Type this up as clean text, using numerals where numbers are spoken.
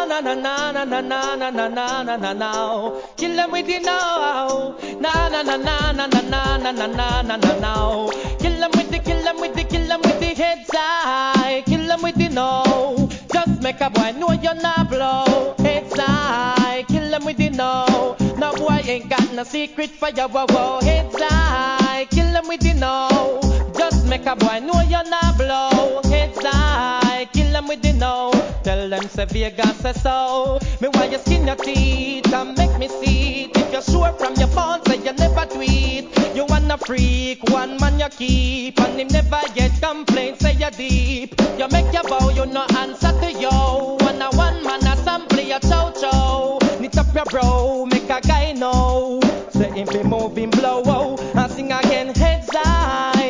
na na na na na na na na na na na na. Kill them with the now. Na na na na na na na na na na na na na. Kill them with the, kill them with the, kill them with the heads high. Kill them with the no. Just make a boy know you're not blow. Heads high. Kill them with the no. No boy ain't got no secret for your wow. Heads high. Kill them with the no. Just make a boy know you're not blow. Heads high. Kill them with the no. Tell them say Vegas say so. Me why you skin your teeth and make me see it. If you're sure from your phone say you never tweet. You wanna freak, one man you keep. And him never yet complain, say you deep. You make your bow, you no answer to yo. One man a sample your chow chow. Knit up your bro.